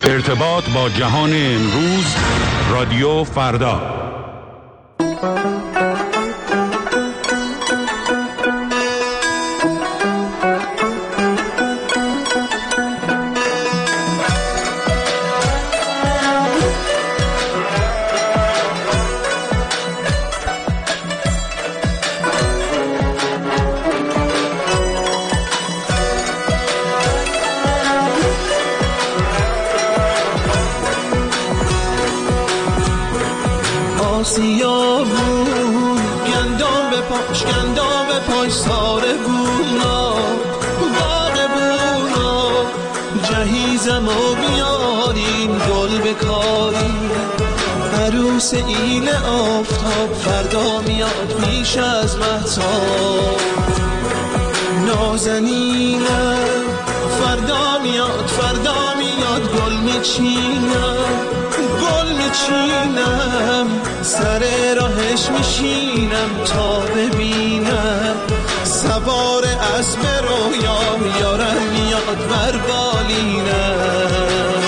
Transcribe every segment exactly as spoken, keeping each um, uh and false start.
ارتباط با جهان امروز، رادیو فردا. سیاهون گندام به پاش گندام به پاش ساره بونا باغ بونا جهیزم و بیارین گل بکارین عروس ایل آفتاب فردا میاد پیش از مهتاب نازنینم فردا میاد فردا میاد گل میچینم گل میچینم سر راهش میشینم تا ببینم سوار اسب رویام یارم میاد بر بالینم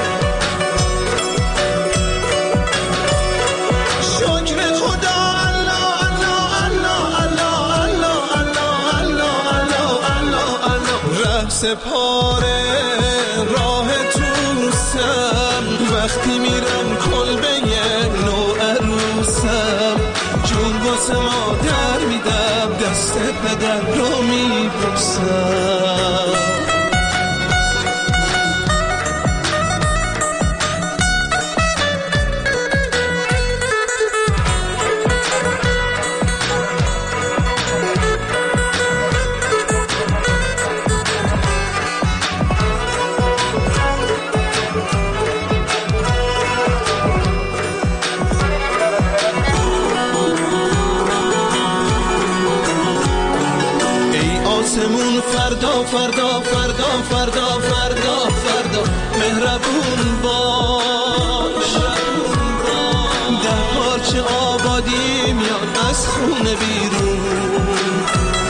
شکر خدا الله الله الله الله الله الله الله الله الله ره سپاره راه توسم وقتی میرم کلبه نو عروسم جون واسه مادر میدم دست پدر رو میبوسم فردا فردا فردا فردا فردا فردا مهربون باش در پارچه آبادی میاد از خونه بیرون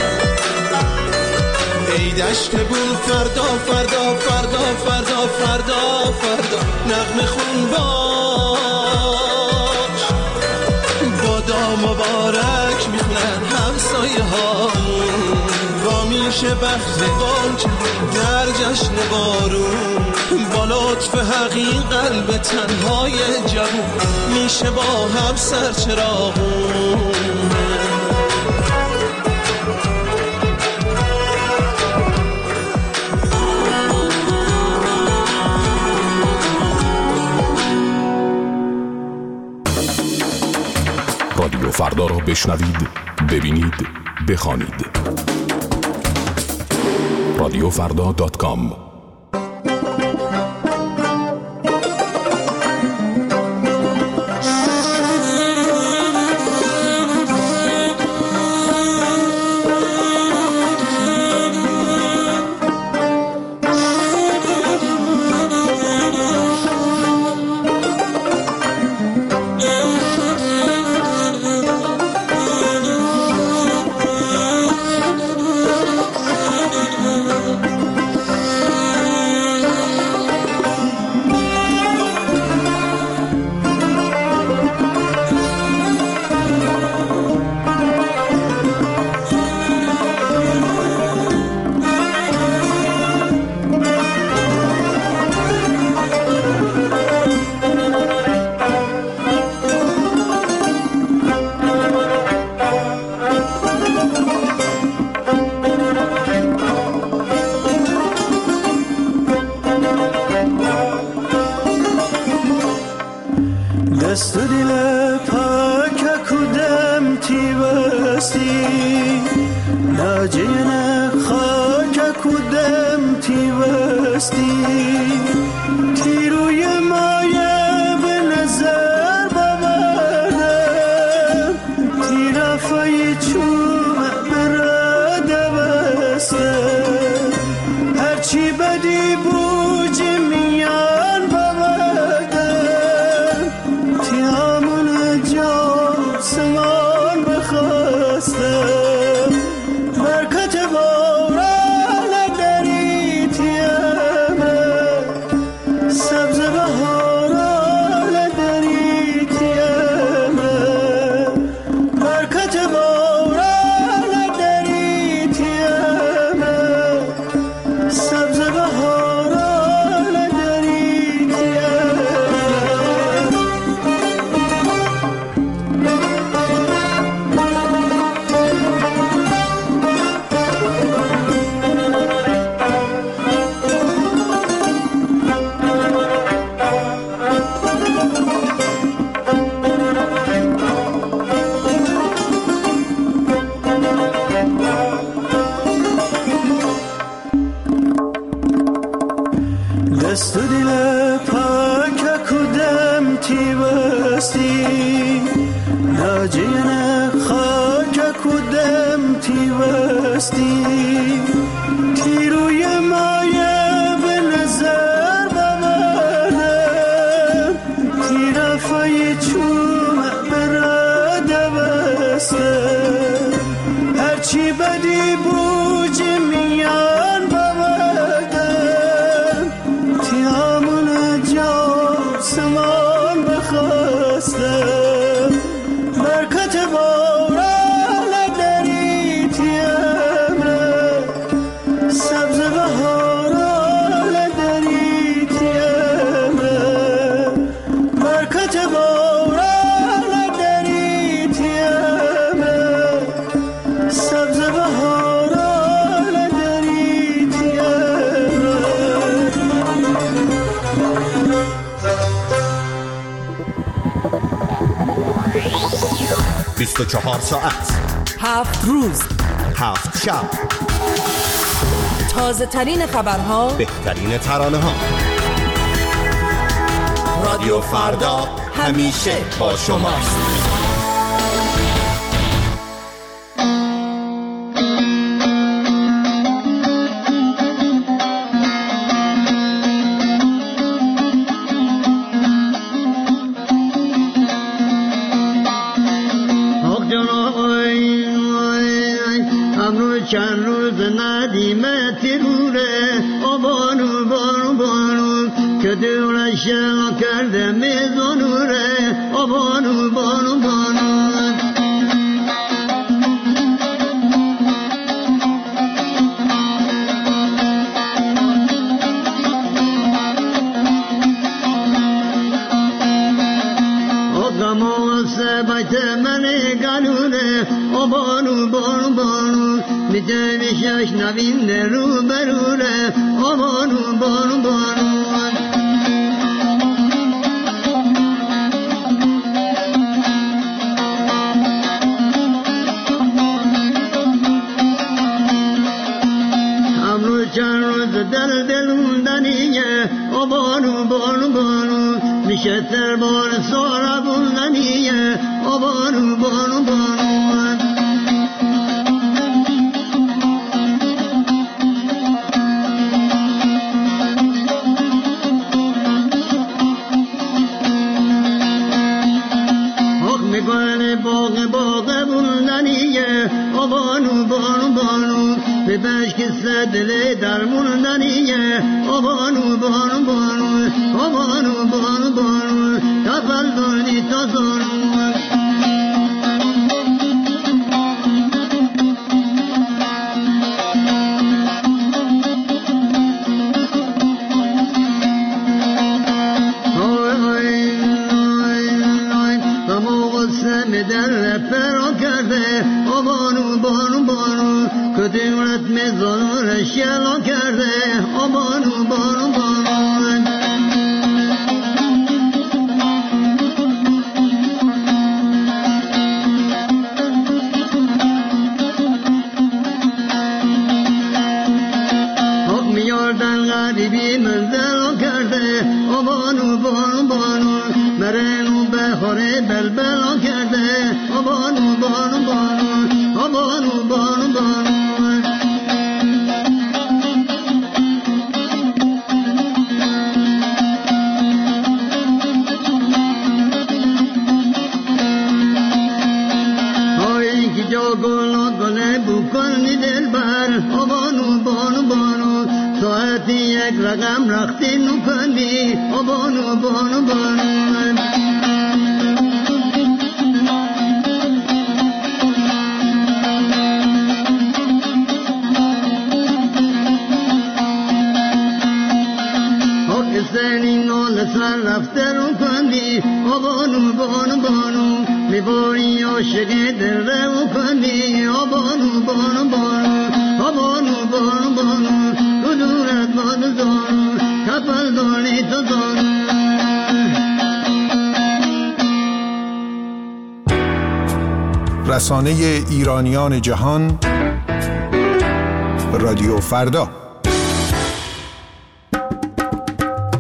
ای دشت بون فردا فردا فردا فردا فردا فردا نغمه خون باش بادا مبارک میخونن همسایه هامون با میشه بخت بانک در جشن بارون با لطف حقیق قلب تنهای جوون میشه با هم سرچراغون رادیو فردا را بشنوید، ببینید، بخوانید. رادیو فردا دات کام. دست دل پاک کدم تی بستی ناجین خاک کدم تی بستی تی روی مایه به نظر ببردم تی رفای چوم براده بسته هرچی بدی بوج میان ببردم تی همون جا سمان بخواسته برکت باران دری تی همه دست دل پاک کدم تی بستی ناجین خاک کدم تی بستی تی روی مایه به نظر ببردم تی رفای چوم براده بستم هرچی بدی بوج میان ببردم تی همون جا سمان بخواستم برکت باران دری تی امره سبز بهاران دری تی امره برکت باران دری تی امره سبز بهاران دری تی بیست و چهار ساعت هفت روز هفت شب تازه ترین خبرها بهترین ترانه ها رادیو فردا همیشه با شماست. چند روز ندیمه تیروره آبانو بانو بانو که دورش کرده میزانوره آبانو بانو بانو بیت من گلوله آبانو بانو بانو میتونیشش نوین رو بروله آبانو بانو بانو امروز چند روز دل دل موندنیه آبانو بانو بانو میشه تربان سارا بوندنیه آبانو بانو بانو حق میکنه باغ باغ بوندنیه آبانو بانو بانو به بشک صدله در موندنیه آبانو بانو بانو آبانو بانو بانو تفل دانی تا زانو در فرا کرده آبانو بانو بانو کدورت میزانو شلا کرده آبانو بانو بانو حق میاردن غریبی منزل کرده آبانو بانو بانو مرنو بخوره بلبل کرده آبانو بانو بانو آبانو بانو بانو های که جا گلا گله بکنی دل بر آبانو بانو بانو ساعتی یک رقم رختی نکنی آبانو بانو بانو سر رفته رو کندی آبانو بانو بانو میباری عاشق دل رو کندی آبانو بانو بانو آبانو بانو بانو تو دورت بانو زانو کپل دانی تو زانو رسانه ایرانیان جهان رادیو فردا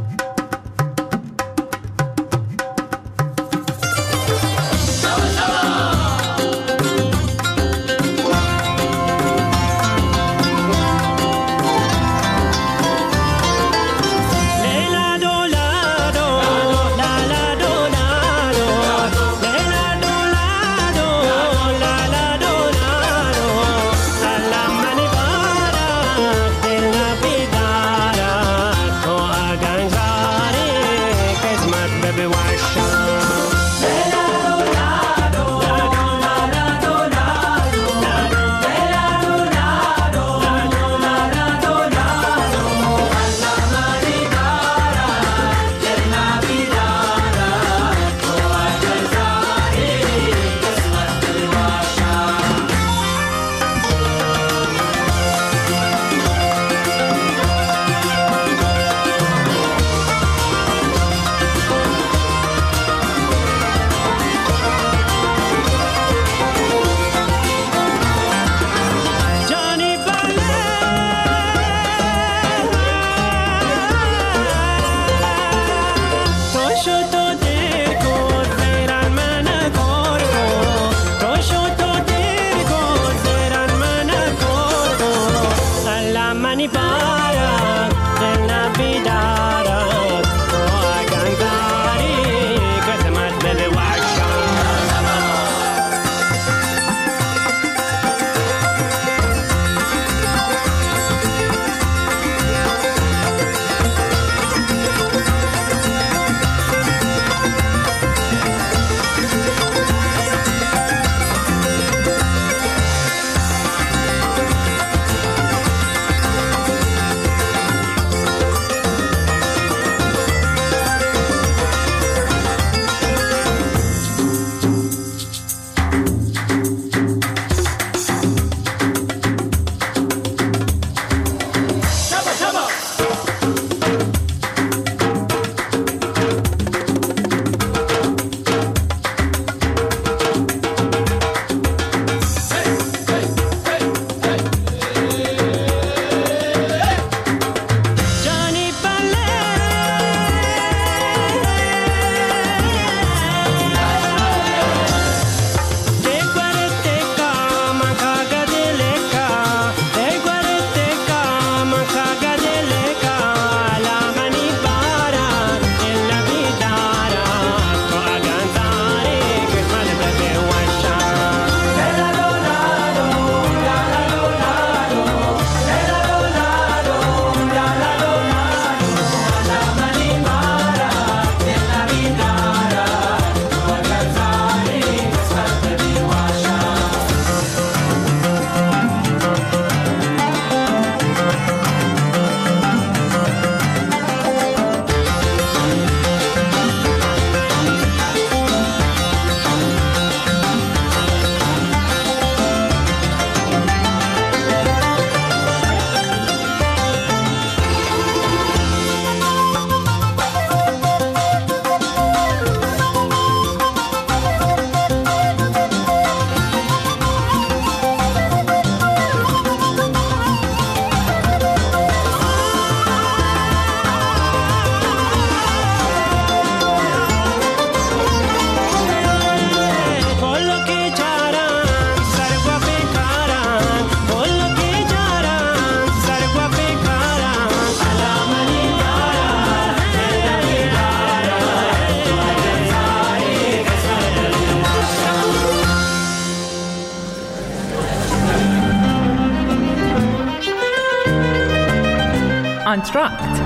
آنتراکت.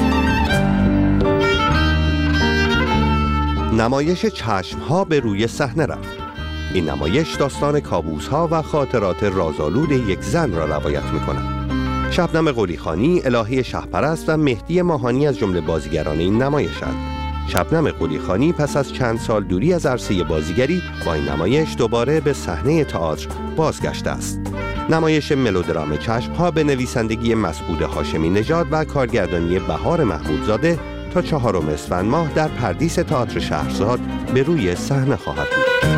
نمایش چشم‌ها به روی صحنه رفت. این نمایش داستان کابوس‌ها و خاطرات رازآلود یک زن را روایت می‌کند. شبنم قلیخانی، الهه شهپرست و مهدی ماهانی از جمله بازیگران این نمایشند. شبنم قلیخانی پس از چند سال دوری از عرصه بازیگری با این نمایش دوباره به صحنه تئاتر بازگشته است. نمایش ملودرام چشم‌ها به نویسندگی مسعود هاشمی نژاد و کارگردانی بهار محمودزاده تا چهارم اسفند ماه در پردیس تئاتر شهرزاد به روی صحنه خواهد بود.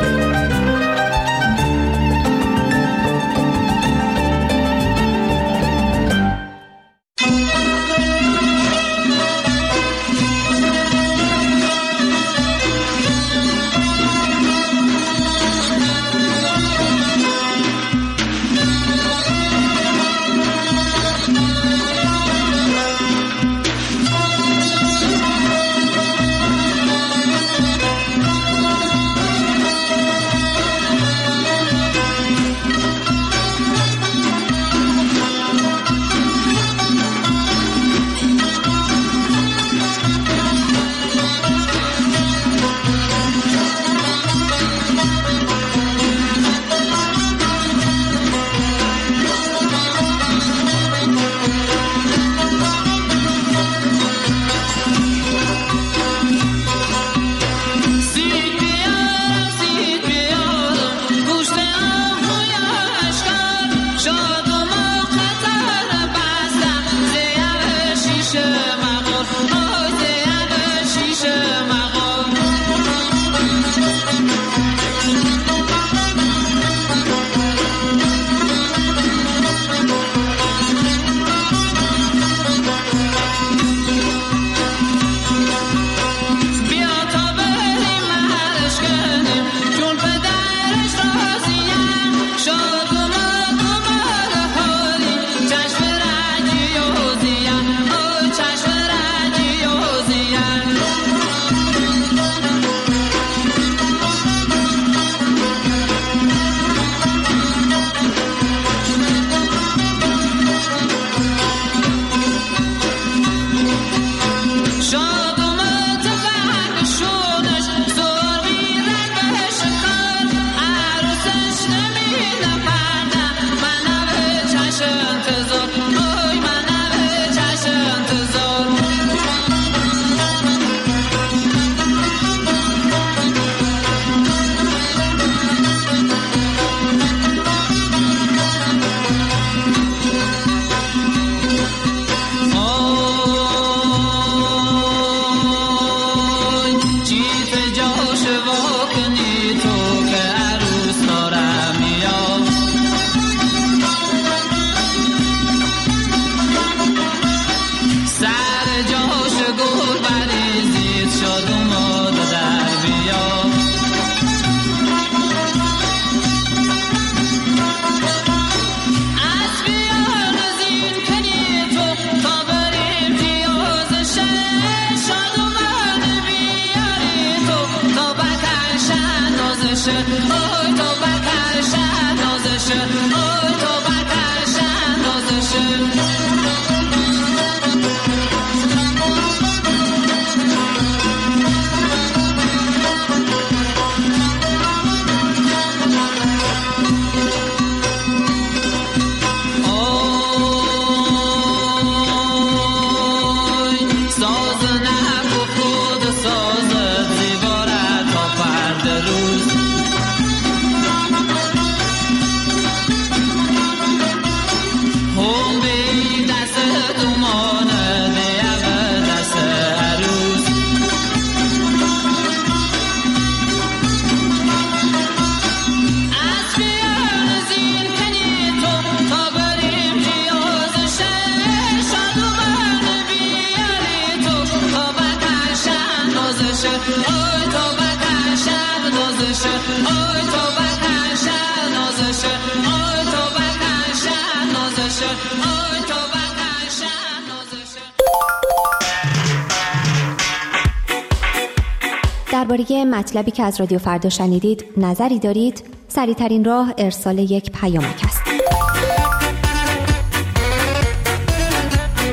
درباره مطلبی که از رادیو فردا شنیدید نظری دارید؟ سریع‌ترین راه ارسال یک پیامک است.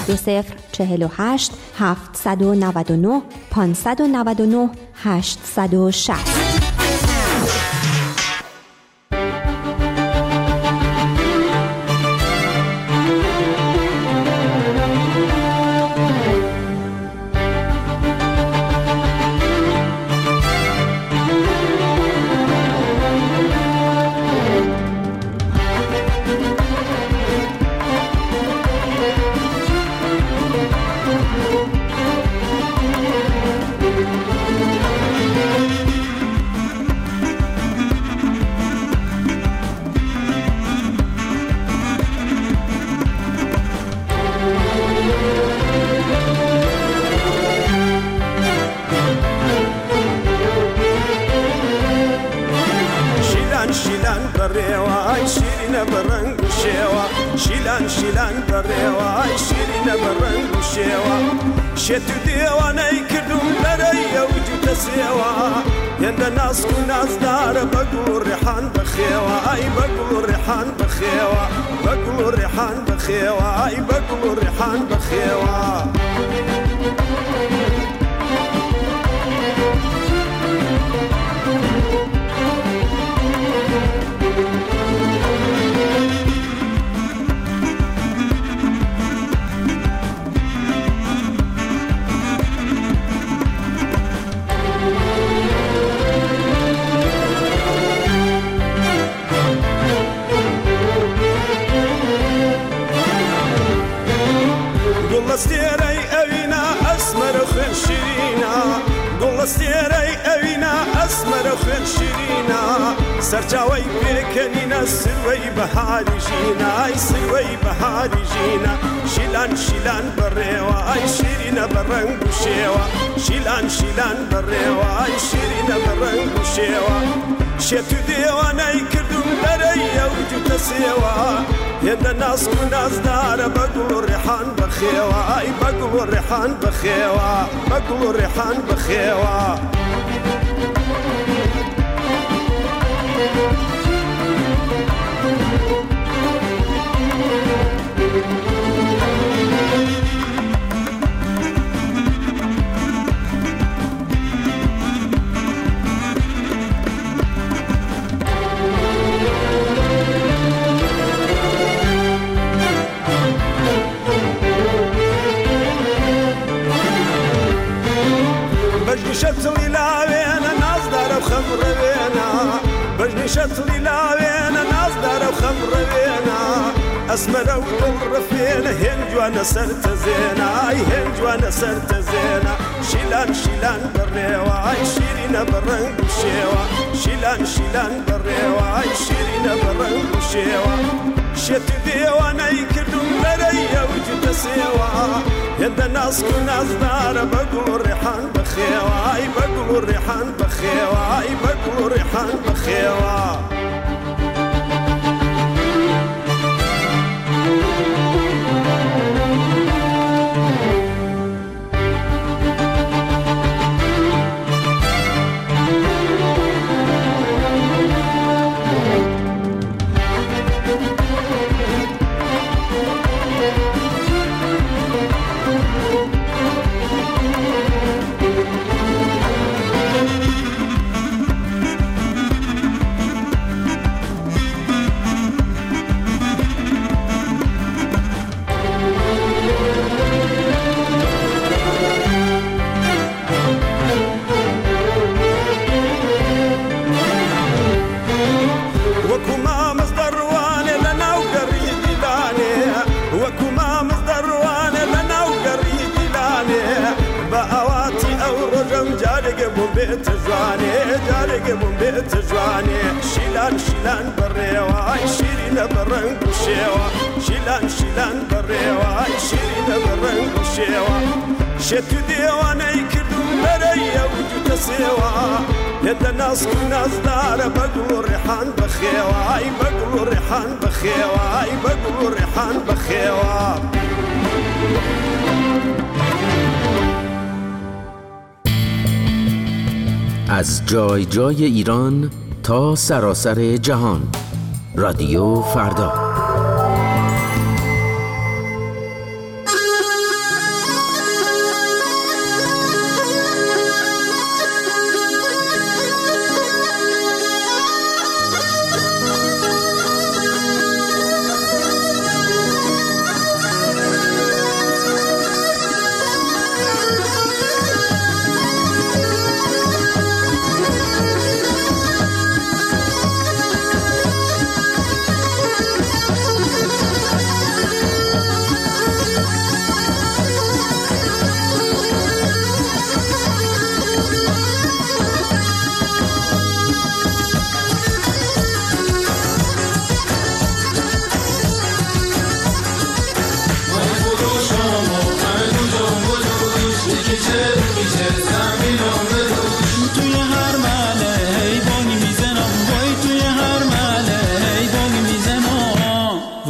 دو صفر چهل و هشت هفتصد و نود و نه پانصد و نود و نه هشتصد و شصت. شیلان شیلان بڕێوە شیرینە بەڕەنگ و شێوە شێت و دێوانەی کردوم لەرەیە و جوتە سێوە هێندە ناسک و نازدارە بەگوڵ و ڕێحان بەخێوە ئای بەگوڵ و ڕێحان بەخێوە بەگوڵ و ڕێحان بەخێوە ئای بەگوڵ و ڕێحان بەخێوە گوڵەستێرەی ئەوینا ئەسمەرە خوێن شیرینە گوڵەستێرەی ئەوینا ئەسمەرە خوێن شیرینە سەرچاوەی پێکەنینە سروەی بەهاری ژینە ئای سروەی بەهاری ژینە شیلان شیلان بەڕێوە ئای شیرینە بەڕەنگ و شێوە شیلان شیلان بەڕێوە ئای شیرینە بەڕەنگ و شێوە شێت و دێوانەی کردوم لەرەیە و جوتە سێوە هێندە ناسک و نازدارە بەگوڵ و ڕێحان بەخێوە ئای بەگوڵ و ڕێحان بەخێوە بەگوڵ و ڕێحان بەخێوە شتڵی لاوێنە نازدارە و خەمڕەوێنە بەژنی شتڵی لاوێنە نازدارە و خەمڕەوێنە ئەسمەرە و دڵڕەفێنە هێن جوانە سەر تەزێنە ئای هێن جوانە سەر تەزێنە شیلان شیلان بەڕێوە ئای شیرینە بەڕەنگ و شێوە شیلان شیلان بەڕێوە ئای شیرینە بەڕەنگ و شێوە شێت و دێوانەی کردوم لەرەیە و جوتە سێوە هێندە ناسک و نازدارە بەگوڵ و ڕێحان بەخێوە ئای بەگوڵ و ڕێحان بەخێوە ئای بەگوڵ و ڕێحان بەخێوە بێتە جوانێ جارێگە بووم بێتە جوانێ شیلان شیلان بەڕێوە ئای شیرینە بەڕەنگ و شێوە شیلان شیلان بەڕێوە ئای شیرینە بەڕەنگ و شێوە شێت و دێوانەی کردوم لەرەیە و جوتە سێوە هێندە ناسک و نازدارە بەگوڵ و ڕێحان بەخێوە ئای بەگوڵ و ڕێحان بەخێوە ئای بەگوڵ و ڕێحان بەخێوە از جای جای ایران تا سراسر جهان. رادیو فردا.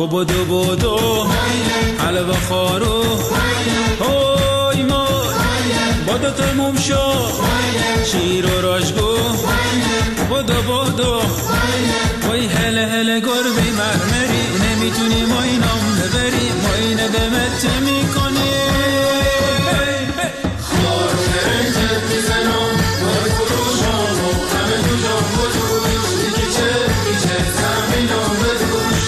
بدو بدو حلوه خارو های مای بدو تموم شد شیر و راشگو بدو بدو وای هله هله گربه مرمری نمیتونی مای نام ببری مای ندمت میکنی خار فرنجت میزنم وای فروشانو همه دو جان بدوش یکی چه بیچه زمینم بدوش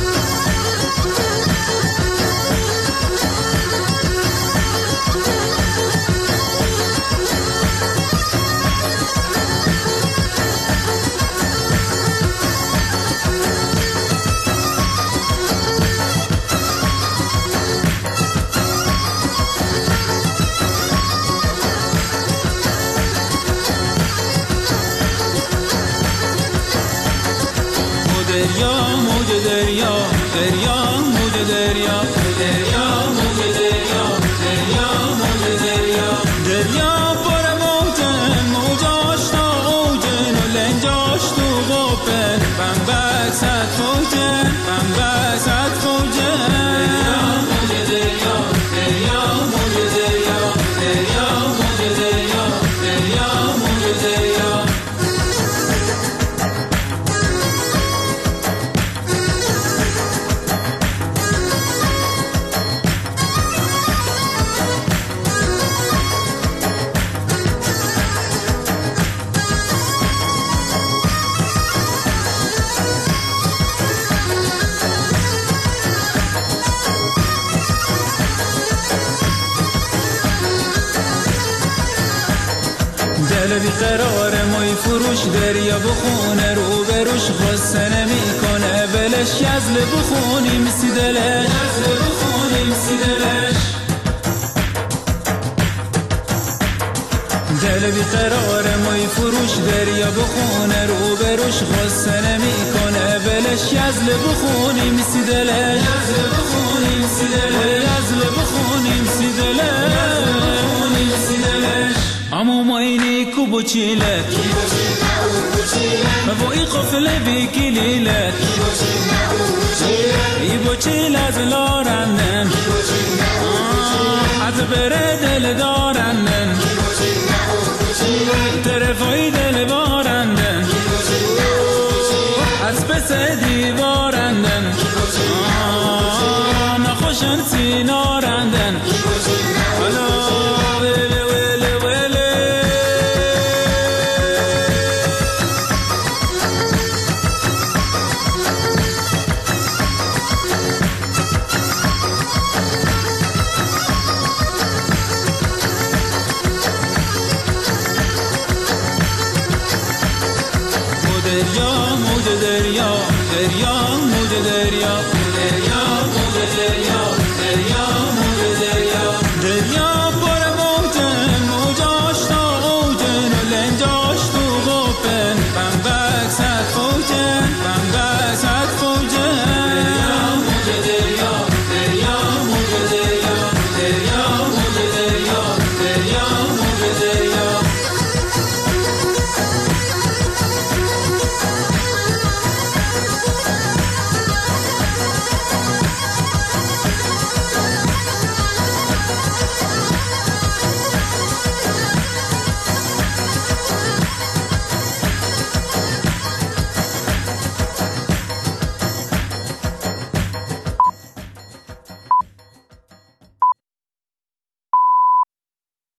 دریا موج دریا دریا موج دریا دریا موج دریا دریا موج دریا دریا پر موجن موجاش تا اوجن و لنجاش تو قپن بمبک صد فوجن بمبک صد فوجن دریا موج دریا دریا موج دریا دریا موج دریا دریا موج دریا دل بیقرار مای فروش دریا بخونه رو بروش خسته نمیکنه بلش یزل بخونیم سی دلش یزل بخونیم سی دلش دل بیقرار مای فروش دریا بخونه رو بروش خسته نمیکنه بلش یزل بخونیم سی دلش یزل بخونیم سی دلش یزل بخونیم سی دلش بخونیم سی دلش اما ما اینی کو بچیلت و ای قفله بیکلیلت ای بچیل از لارندن از بره دل دارندن طرفای دل بارندن از پس دیوارندن نخوشن سینارندن دریا موج دریا دریا موج دریا دریا موج دریا